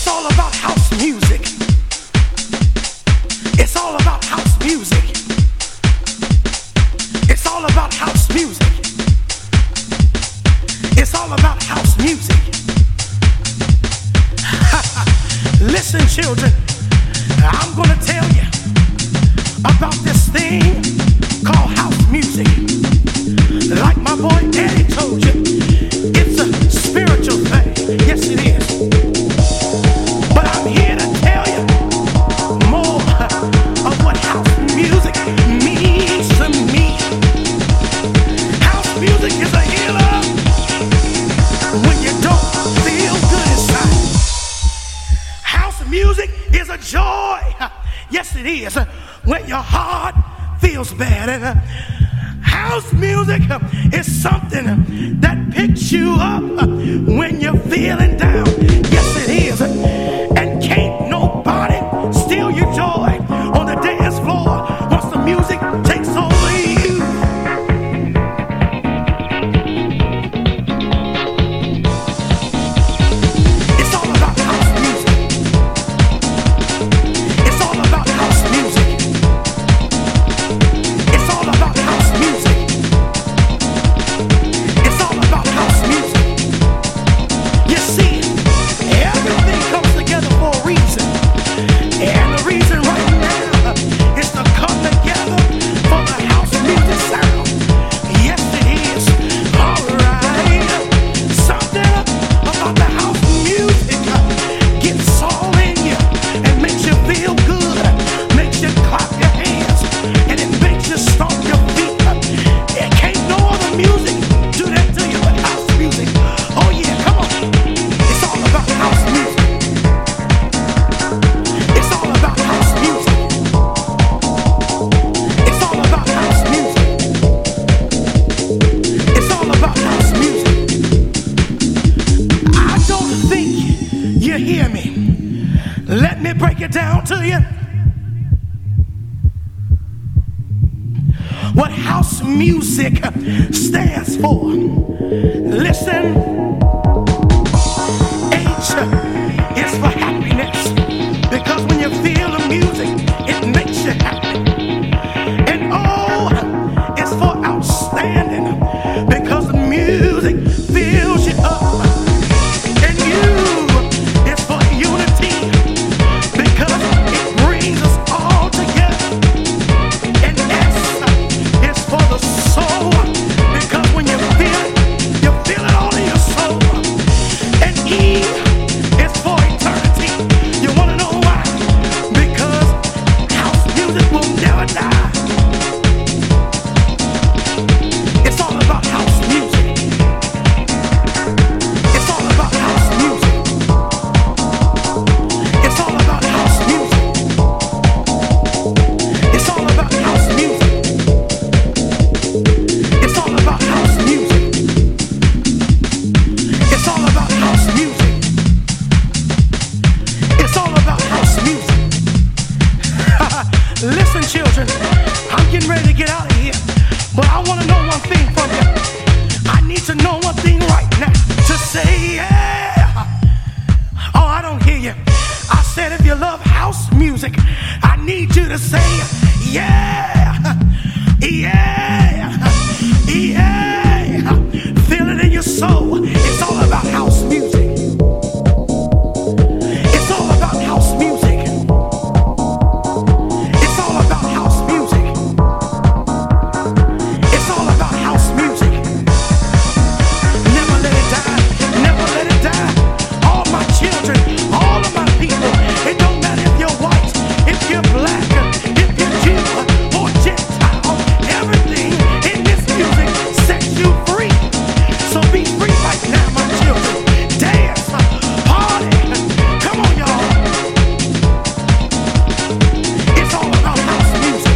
all about house music. It's all about house music. It's all about house music. It's all about house music. Listen, children, I'm gonna tell you about this thing called house music. Like my boy Eddie told you, it's a spiritual thing. Yes, it is. But I'm here to tell you more of what house music means to me. House music is a healer when you don't feel good inside. House music is a joy. Yes, it is. When your heart feels bad. And house music is something that picks you up when you're feeling down. Yes, it is. And can't nobody steal your joy on the dance floor once the music takes over you. It's all about house music. It's all about house music. It's all about house music. It's all about house music. You see, everything comes together for a reason. And the reason right now is to come together for the house music sound. Yes, it is. Alright. Something about the house music gets all in you and makes you feel good. Makes you clap your hands. And it makes you stomp your feet. It can't no other music do that to you but house music. Oh yeah, come on. It's all about house music. It's all about house music. It's all about house music. It's all about house music. I don't think you hear me. Let me break it down to you. What house music stands for. Listen. H is for happiness. Because when you feel the music, it makes you happy. And O is for outstanding. Because the music fills you up. And U is for unity. Because it brings us all together. And S is for the soul. Because when you feel it all in your soul. And E is for eternity. You wanna know why? Because house music will never die. It's all about house music. It's all about house music. It's all about house music. It's all about house music. It's all about house music. It's all about house music. It's all about house music. Listen, children, I'm getting ready to get out of here, but I want to know one thing from you. I need to know one thing right now. To say yeah. Oh, I don't hear you. I said if you love house music, I need you to say yeah. Yeah. Yeah. Feel it in your soul. It's all about house music. It's all about house music. It's all about house music. It's all about house music. Never let it die. Never let it die. All my children, all of my people. It don't matter if you're white, if you're black, if you're Jew or Gentile. Everything in this music sets you free. So be free right now, my children. Dance, party. Come on, y'all. It's all about house music.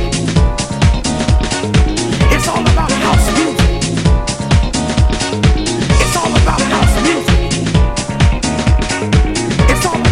It's all about house music. It's all about house music. It's all